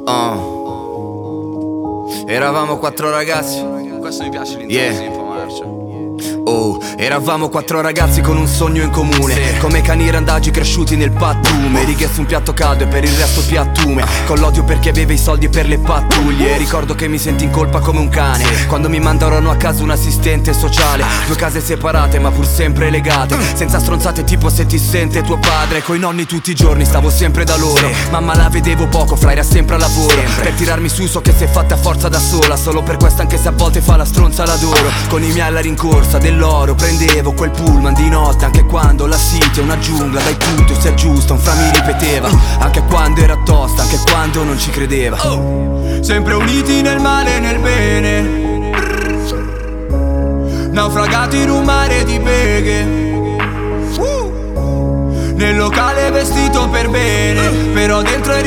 Eravamo 4 ragazzi. Questo mi piace l'intro, Marcio. Oh, eravamo 4 ragazzi con un sogno in comune, sì. Come cani randagi cresciuti nel pattume. Righe su un piatto caldo e per il resto piattume, con l'odio per chi aveva i soldi per le pattuglie. Ricordo che mi senti in colpa come un cane, sì. Quando mi mandarono a casa un assistente sociale. 2 case separate ma pur sempre legate, senza stronzate tipo se ti sente tuo padre. Coi nonni tutti i giorni stavo sempre da loro, sì. Mamma la vedevo poco, Fra era sempre a lavoro, sempre. Per tirarmi su so che si è fatta forza da sola, solo per questo anche se a volte fa la stronza l'adoro. Con i miei alla rincorsa dell'oro prendevo quel pullman di notte, anche quando la city è una giungla, dai tutto si aggiusta, un Fra mi ripeteva, anche quando era tosta, anche quando non ci credeva. Sempre uniti nel male e nel bene, naufragati in un mare di beghe, nel locale vestito per bene, però dentro